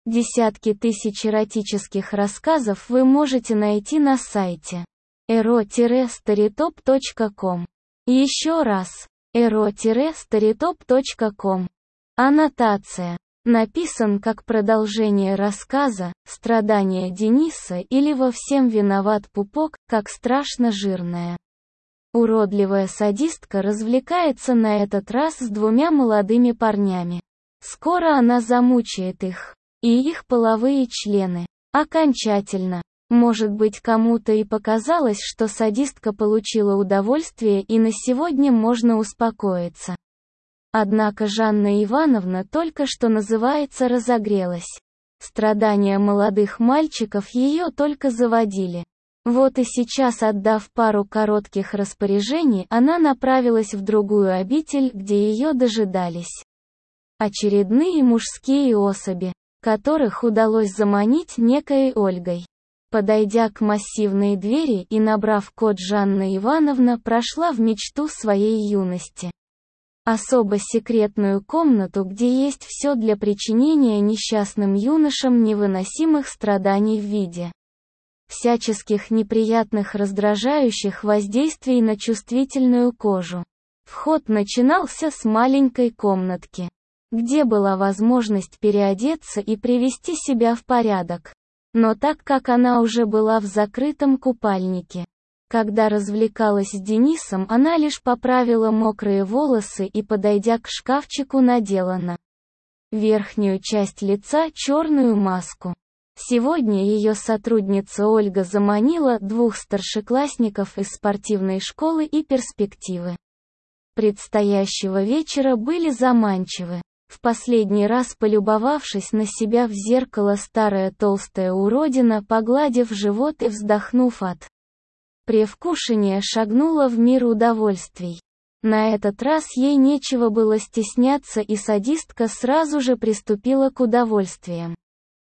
Десятки тысяч эротических рассказов вы можете найти на сайте ero-storytop.com. Еще раз. ero-storytop.com. Аннотация. Написан как продолжение рассказа «Страдания Дениса» или «Во всем виноват пупок», как страшно жирная. Уродливая садистка развлекается на этот раз с двумя молодыми парнями. Скоро она замучает их. И их половые члены. Окончательно. Может быть, кому-то и показалось, что садистка получила удовольствие и на сегодня можно успокоиться. Однако Жанна Ивановна только что называется разогрелась. Страдания молодых мальчиков ее только заводили. Вот и сейчас, отдав пару коротких распоряжений, она направилась в другую обитель, где ее дожидались очередные мужские особи, которых удалось заманить некой Ольгой. Подойдя к массивной двери и набрав код, Жанна Ивановна прошла в мечту своей юности. Особо секретную комнату, где есть все для причинения несчастным юношам невыносимых страданий в виде всяческих неприятных раздражающих воздействий на чувствительную кожу. Вход начинался с маленькой комнатки, где была возможность переодеться и привести себя в порядок. Но так как она уже была в закрытом купальнике, когда развлекалась с Денисом, она лишь поправила мокрые волосы и, подойдя к шкафчику, надела на верхнюю часть лица черную маску. Сегодня ее сотрудница Ольга заманила двух старшеклассников из спортивной школы, и перспективы предстоящего вечера были заманчивы. В последний раз полюбовавшись на себя в зеркало, старая толстая уродина, погладив живот и вздохнув от привкушения, шагнула в мир удовольствий. На этот раз ей нечего было стесняться, и садистка сразу же приступила к удовольствиям.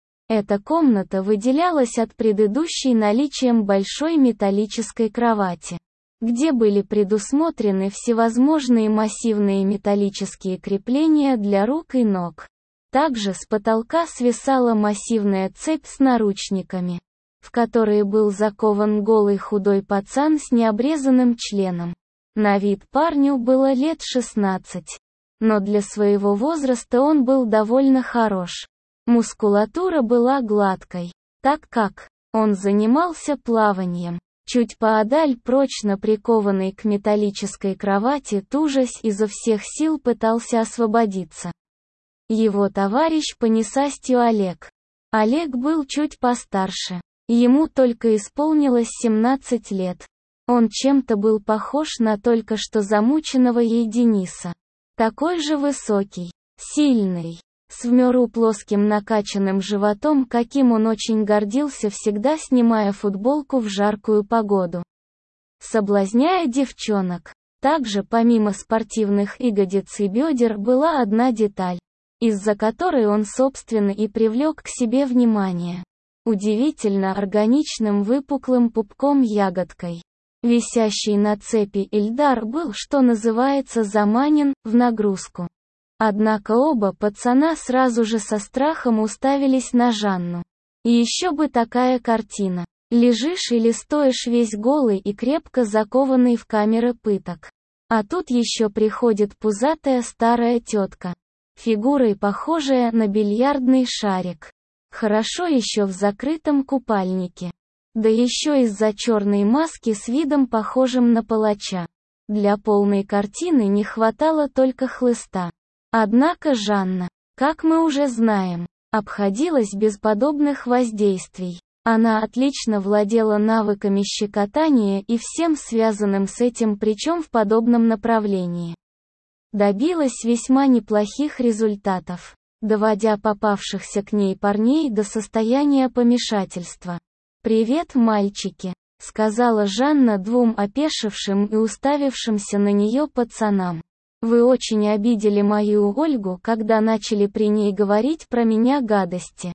Эта комната выделялась от предыдущей наличием большой металлической кровати, где были предусмотрены всевозможные массивные металлические крепления для рук и ног. Также с потолка свисала массивная цепь с наручниками, в которые был закован голый худой пацан с необрезанным членом. На вид парню было лет 16, но для своего возраста он был довольно хорош. Мускулатура была гладкой, так как он занимался плаванием. Чуть поодаль, прочно прикованный к металлической кровати, тужась, изо всех сил пытался освободиться его товарищ по несчастью Олег. Олег был чуть постарше. Ему только исполнилось 17 лет. Он чем-то был похож на только что замученного ей Дениса. Такой же высокий, сильный, с вмеру плоским накачанным животом, каким он очень гордился, всегда снимая футболку в жаркую погоду, соблазняя девчонок. Также помимо спортивных ягодиц и бедер была одна деталь, из-за которой он собственно и привлек к себе внимание. Удивительно органичным выпуклым пупком-ягодкой, висящий на цепи, Ильдар был, что называется, заманен в нагрузку. Однако оба пацана сразу же со страхом уставились на Жанну. И еще бы такая картина. Лежишь или стоишь весь голый и крепко закованный в камеры пыток. А тут еще приходит пузатая старая тетка, фигурой похожая на бильярдный шарик. Хорошо еще в закрытом купальнике. Да еще из-за черной маски с видом похожим на палача. Для полной картины не хватало только хлыста. Однако Жанна, как мы уже знаем, обходилась без подобных воздействий. Она отлично владела навыками щекотания и всем связанным с этим, причем в подобном направлении. Добилась весьма неплохих результатов, доводя попавшихся к ней парней до состояния помешательства. «Привет, мальчики», — сказала Жанна двум опешившим и уставившимся на нее пацанам. «Вы очень обидели мою Ольгу, когда начали при ней говорить про меня гадости.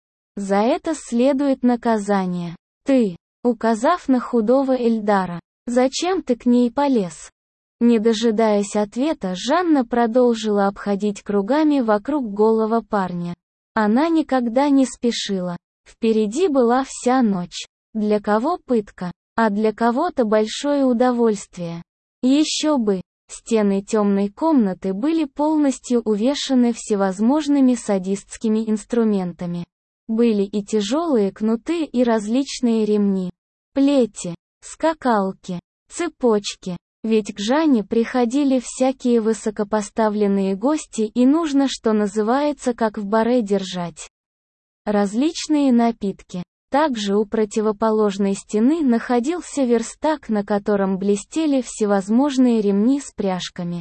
За это следует наказание. Ты», указав на худого Эльдара, «зачем ты к ней полез?» Не дожидаясь ответа, Жанна продолжила обходить кругами вокруг голого парня. Она никогда не спешила. Впереди была вся ночь. Для кого пытка, а для кого-то большое удовольствие. Еще бы! Стены темной комнаты были полностью увешаны всевозможными садистскими инструментами. Были и тяжелые кнуты, и различные ремни, плети, скакалки, цепочки. Ведь к Жанне приходили всякие высокопоставленные гости, и нужно, что называется, как в баре держать. Различные напитки. Также у противоположной стены находился верстак, на котором блестели всевозможные ремни с пряжками.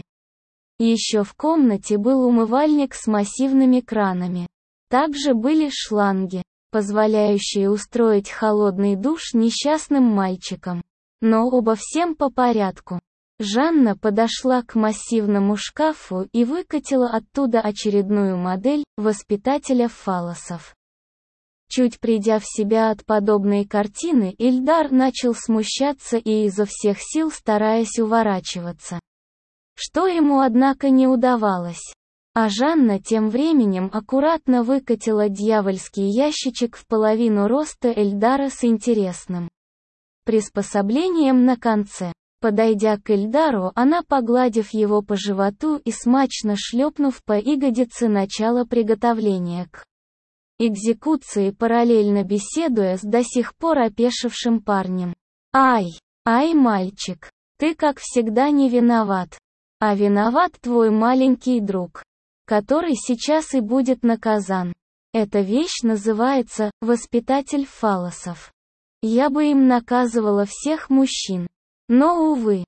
Еще в комнате был умывальник с массивными кранами. Также были шланги, позволяющие устроить холодный душ несчастным мальчикам. Но обо всем по порядку. Жанна подошла к массивному шкафу и выкатила оттуда очередную модель воспитателя фаллосов. Чуть придя в себя от подобной картины, Ильдар начал смущаться и изо всех сил стараясь уворачиваться. Что ему, однако, не удавалось. А Жанна тем временем аккуратно выкатила дьявольский ящичек в половину роста Ильдара с интересным приспособлением на конце. Подойдя к Ильдару, она, погладив его по животу и смачно шлепнув по ягодице, начала приготовления к экзекуции, параллельно беседуя с до сих пор опешившим парнем. «Ай, мальчик, ты как всегда не виноват. А виноват твой маленький друг, который сейчас и будет наказан. Эта вещь называется «воспитатель фаллосов». Я бы им наказывала всех мужчин. Но, увы,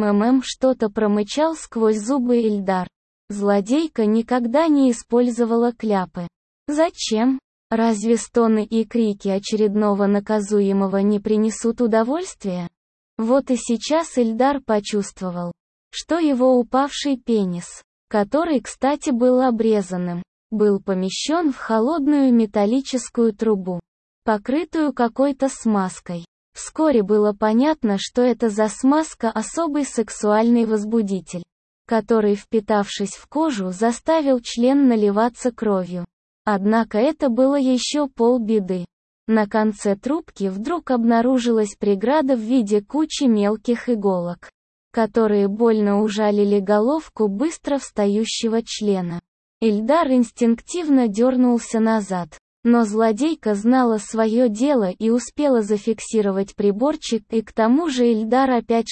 что-то промычал сквозь зубы Ильдар. Злодейка никогда не использовала кляпы. Зачем? Разве стоны и крики очередного наказуемого не принесут удовольствия? Вот и сейчас Ильдар почувствовал, что его упавший пенис, который, кстати, был обрезанным, был помещен в холодную металлическую трубу, покрытую какой-то смазкой. Вскоре было понятно, что это за смазка особый сексуальный возбудитель, который, впитавшись в кожу, заставил член наливаться кровью. Однако это было еще полбеды. На конце трубки вдруг обнаружилась преграда в виде кучи мелких иголок, которые больно ужалили головку быстро встающего члена. Ильдар инстинктивно дернулся назад. Но злодейка знала свое дело и успела зафиксировать приборчик, и к тому же Ильдар опять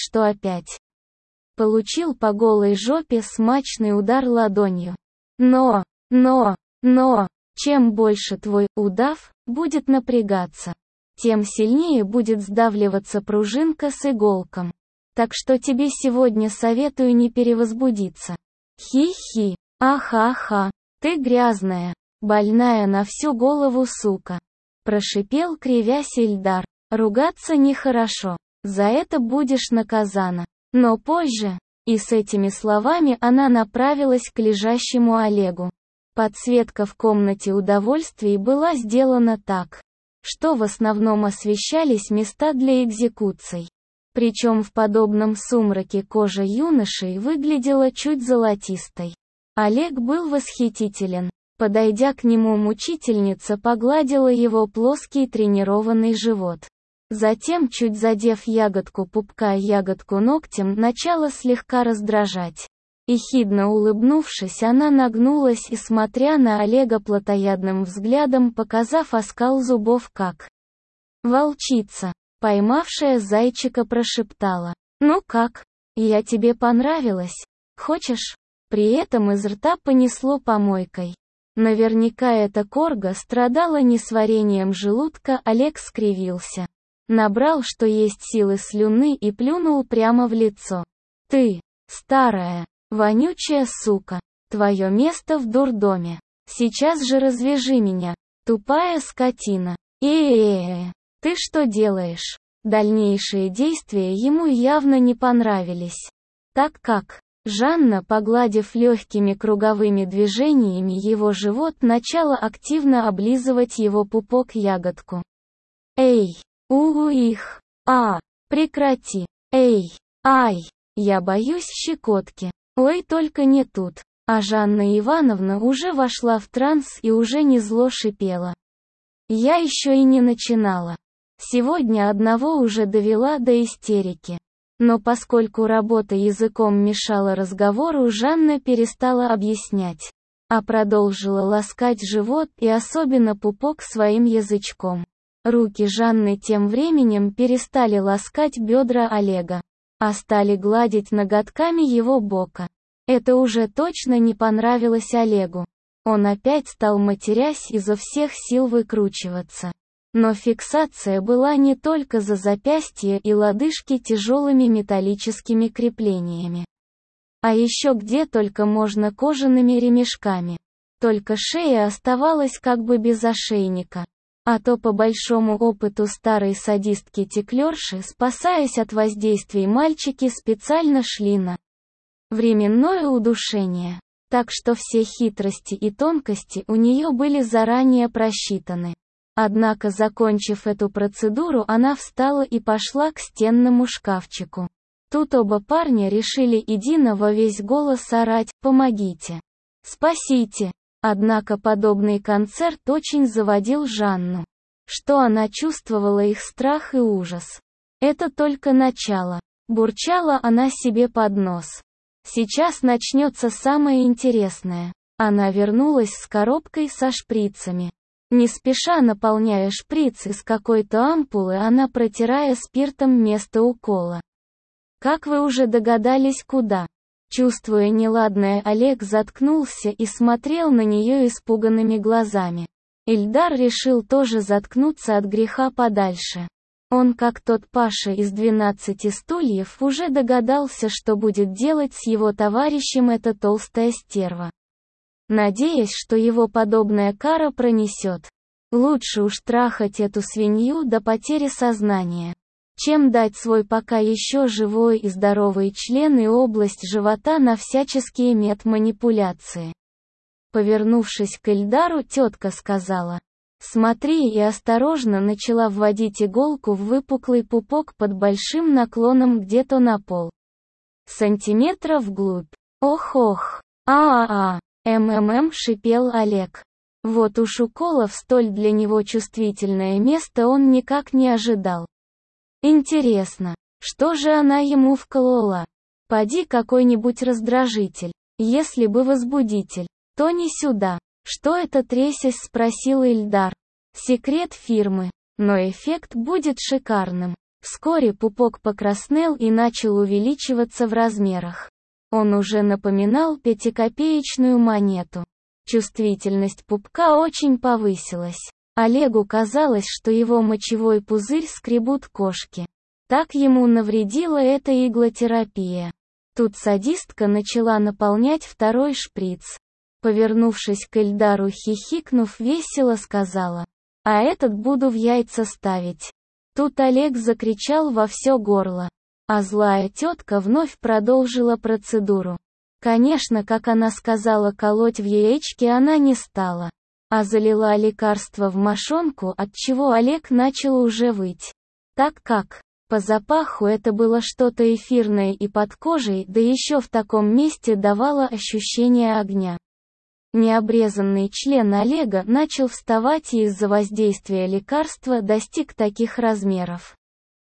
получил по голой жопе смачный удар ладонью. Но, чем больше твой удав будет напрягаться, тем сильнее будет сдавливаться пружинка с иголком. Так что тебе сегодня советую не перевозбудиться. Хи-хи, аха-аха, ты грязная. Больная на всю голову сука. Прошипел, кривясь, Ильдар. Ругаться нехорошо. За это будешь наказана. Но позже. И с этими словами она направилась к лежащему Олегу. Подсветка в комнате удовольствий была сделана так, что в основном освещались места для экзекуций. Причем в подобном сумраке кожа юноши выглядела чуть золотистой. Олег был восхитителен. Подойдя к нему, мучительница погладила его плоский тренированный живот. Затем, чуть задев ягодку пупка и ягодку ногтем, начала слегка раздражать. Ехидно улыбнувшись, она нагнулась и, смотря на Олега плотоядным взглядом, показав оскал зубов, как волчица, поймавшая зайчика, прошептала: «Ну как? Я тебе понравилась? Хочешь?» При этом из рта понесло помойкой. Наверняка эта корга страдала несварением желудка. Олег скривился. Набрал, что есть силы, слюны и плюнул прямо в лицо. «Ты, старая, вонючая сука, твое место в дурдоме. Сейчас же развяжи меня, тупая скотина. Ты что делаешь?» Дальнейшие действия ему явно не понравились, так как Жанна, погладив легкими круговыми движениями его живот, начала активно облизывать его пупок ягодку. «Эй, прекрати! Эй, ай, я боюсь щекотки. Ой, только не тут. А Жанна Ивановна уже вошла в транс и уже не зло шипела. Я еще и не начинала. Сегодня одного уже довела до истерики. Но поскольку работа языком мешала разговору, Жанна перестала объяснять, а продолжила ласкать живот и особенно пупок своим язычком. Руки Жанны тем временем перестали ласкать бедра Олега, а стали гладить ноготками его бока. Это уже точно не понравилось Олегу. Он опять стал, матерясь, изо всех сил выкручиваться. Но фиксация была не только за запястья и лодыжки тяжелыми металлическими креплениями. А еще где только можно кожаными ремешками. Только шея оставалась как бы без ошейника. А то по большому опыту старой садистки-теклерши, спасаясь от воздействий, мальчики специально шли на временное удушение. Так что все хитрости и тонкости у нее были заранее просчитаны. Однако, закончив эту процедуру, она встала и пошла к стенному шкафчику. Тут оба парня решили едино во весь голос орать: «Помогите! Спасите!» Однако подобный концерт очень заводил Жанну. Что она чувствовала их страх и ужас. Это только начало. Бурчала она себе под нос. Сейчас начнется самое интересное. Она вернулась с коробкой со шприцами. Не спеша наполняя шприц из какой-то ампулы, она протирая спиртом место укола. Как вы уже догадались, куда? Чувствуя неладное, Олег заткнулся и смотрел на нее испуганными глазами. Ильдар решил тоже заткнуться от греха подальше. Он, как тот Паша из 12 стульев, уже догадался, что будет делать с его товарищем эта толстая стерва. Надеясь, что его подобная кара пронесет. Лучше уж трахать эту свинью до потери сознания, чем дать свой пока еще живой и здоровый член и область живота на всяческие медманипуляции. Повернувшись к Ильдару, тетка сказала: «Смотри», и осторожно начала вводить иголку в выпуклый пупок под большим наклоном где-то на пол сантиметра вглубь. «Ох-ох! А-а-а!» шипел Олег. Вот уж укола в столь для него чувствительное место он никак не ожидал. Интересно, что же она ему вколола? Поди какой-нибудь раздражитель. Если бы возбудитель, то не сюда. Что это, трясясь, спросил Ильдар. Секрет фирмы, но эффект будет шикарным. Вскоре пупок покраснел и начал увеличиваться в размерах. Он уже напоминал 5-копеечную монету. Чувствительность пупка очень повысилась. Олегу казалось, что его мочевой пузырь скребут кошки. Так ему навредила эта иглотерапия. Тут садистка начала наполнять второй шприц. Повернувшись к Ильдару, хихикнув, весело сказала: «А этот буду в яйца ставить». Тут Олег закричал во все горло. А злая тетка вновь продолжила процедуру. Конечно, как она сказала, колоть в яички она не стала, а залила лекарство в мошонку, отчего Олег начал уже выть. Так как, по запаху это было что-то эфирное и под кожей, да еще в таком месте давало ощущение огня. Необрезанный член Олега начал вставать и из-за воздействия лекарства достиг таких размеров,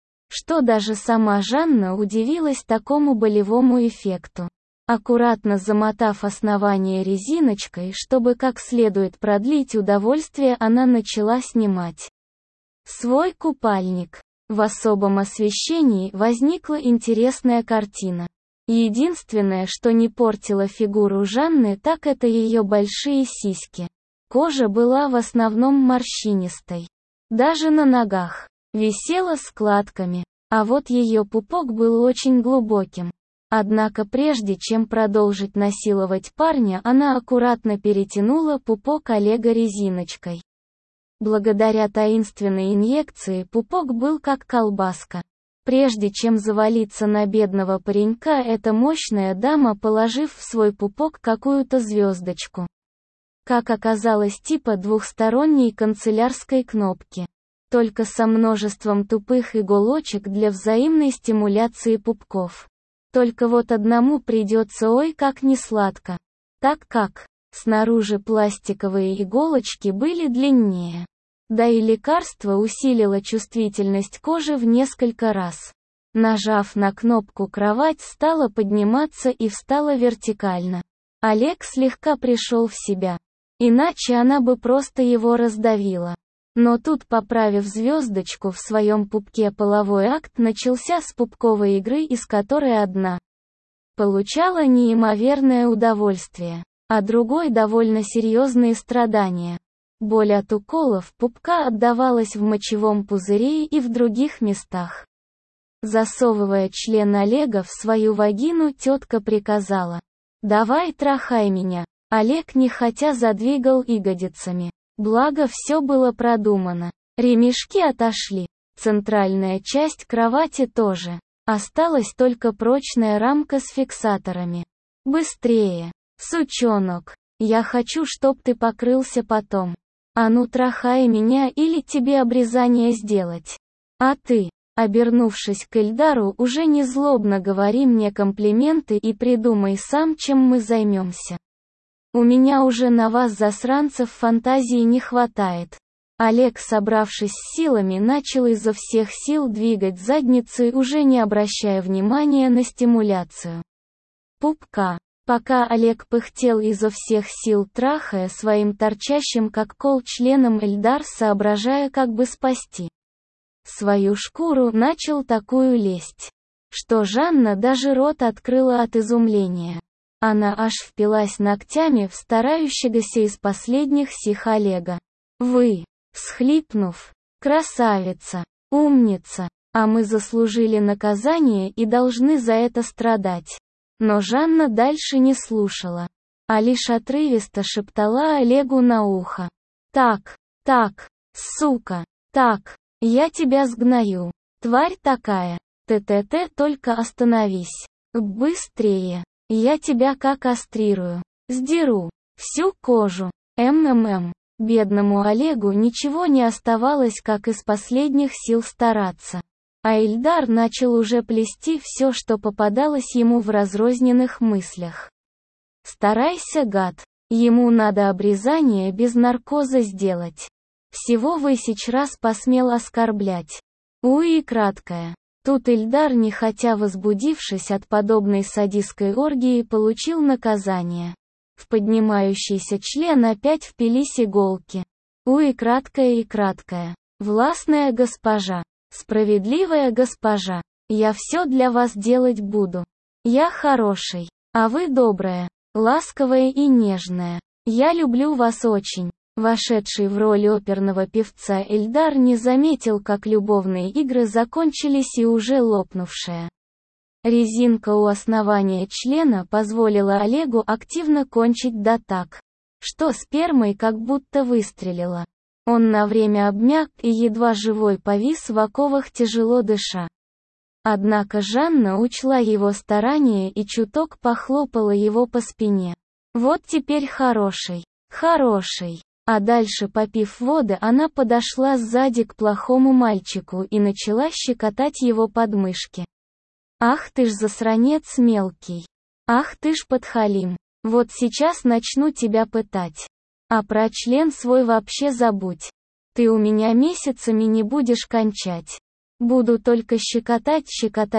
что даже сама Жанна удивилась такому болевому эффекту. Аккуратно замотав основание резиночкой, чтобы как следует продлить удовольствие, она начала снимать свой купальник. В особом освещении возникла интересная картина. Единственное, что не портило фигуру Жанны, так это ее большие сиськи. Кожа была в основном морщинистой. Даже на ногах висела складками, а вот ее пупок был очень глубоким. Однако прежде чем продолжить насиловать парня, она аккуратно перетянула пупок Олега резиночкой. Благодаря таинственной инъекции пупок был как колбаска. Прежде чем завалиться на бедного паренька, эта мощная дама, положив в свой пупок какую-то звездочку, как оказалось, типа двухсторонней канцелярской кнопки, только со множеством тупых иголочек для взаимной стимуляции пупков. Только вот одному придется ой как несладко. так как снаружи пластиковые иголочки были длиннее. Да и лекарство усилило чувствительность кожи в несколько раз. Нажав на кнопку, кровать стала подниматься и встала вертикально. Олег слегка пришел в себя. Иначе она бы просто его раздавила. Но тут, поправив звездочку в своем пупке, половой акт начался с пупковой игры, из которой одна получала неимоверное удовольствие, а другой довольно серьезные страдания. Боль от уколов пупка отдавалась в мочевом пузыре и в других местах. Засовывая член Олега в свою вагину, тетка приказала: «Давай трахай меня». Олег нехотя задвигал ягодицами. Благо все было продумано. Ремешки отошли. Центральная часть кровати тоже. Осталась только прочная рамка с фиксаторами. «Быстрее, сучонок. Я хочу, чтоб ты покрылся потом. А ну трахай меня, или тебе обрезание сделать. А ты, обернувшись к Эльдару, уже не злобно говори мне комплименты и придумай сам, чем мы займемся. У меня уже на вас, засранцев, фантазии не хватает». Олег, собравшись с силами, начал изо всех сил двигать задницей, уже не обращая внимания на стимуляцию пупка. Пока Олег пыхтел изо всех сил, трахая своим торчащим как кол членом, Эльдар, соображая, как бы спасти свою шкуру, начал такую лесть, что Жанна даже рот открыла от изумления. Она аж впилась ногтями в старающегося из последних сил Олега. «Вы!» Всхлипнув: «Красавица! Умница! А мы заслужили наказание и должны за это страдать». Но Жанна дальше не слушала, а лишь отрывисто шептала Олегу на ухо: «Так, сука, так, я тебя сгною, тварь такая, ТТТ, только остановись. Быстрее, я тебя как кастрирую, сдеру всю кожу, МММ». Бедному Олегу ничего не оставалось, как из последних сил стараться. А Ильдар начал уже плести все, что попадалось ему в разрозненных мыслях. «Старайся, гад. Ему надо обрезание без наркоза сделать. Всего высечь раз посмел оскорблять. Уи, краткая». Тут Ильдар, нехотя возбудившись от подобной садистской оргии, получил наказание. В поднимающийся член опять впились иголки. Уи, краткая и краткая. «Властная госпожа, справедливая госпожа, я все для вас делать буду. Я хороший, а вы добрая, ласковая и нежная. Я люблю вас очень». Вошедший в роль оперного певца Эльдар не заметил, как любовные игры закончились, и уже лопнувшая резинка у основания члена позволила Олегу активно кончить, да так, что спермой как будто выстрелила. Он на время обмяк и едва живой повис в оковах, тяжело дыша. Однако Жанна учла его старания и чуток похлопала его по спине. «Вот теперь хороший, хороший». А дальше, попив воды, она подошла сзади к плохому мальчику и начала щекотать его подмышки. «Ах ты ж засранец мелкий! Ах ты ж подхалим! Вот сейчас начну тебя пытать. А про член свой вообще забудь. Ты у меня месяцами не будешь кончать. Буду только щекотать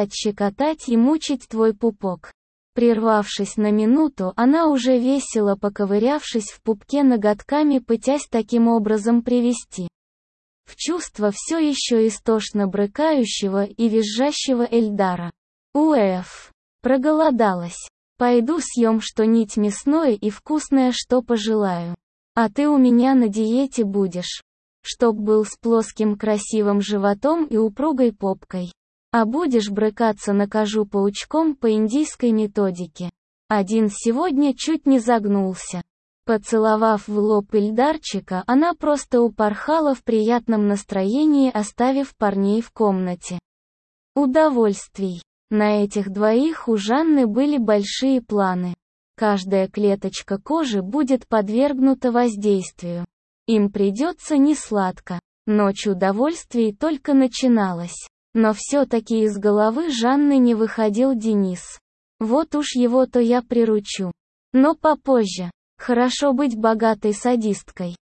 и мучить твой пупок». Прервавшись на минуту, она уже весело поковырявшись в пупке ноготками, пытясь таким образом привести в чувство все еще истошно брыкающего и визжащего Эльдара. «Уэф, проголодалась. Пойду съем что-нибудь мясное и вкусное, что пожелаю. А ты у меня на диете будешь. Чтоб был с плоским красивым животом и упругой попкой. А будешь брыкаться, накажу паучком по индийской методике». Один сегодня чуть не загнулся. Поцеловав в лоб Ильдарчика, она просто упорхала в приятном настроении, оставив парней в комнате удовольствий. На этих двоих у Жанны были большие планы. Каждая клеточка кожи будет подвергнута воздействию. Им придется несладко. Ночь удовольствий только начиналась. Но все-таки из головы Жанны не выходил Денис. Вот уж его-то я приручу. Но попозже. Хорошо быть богатой садисткой.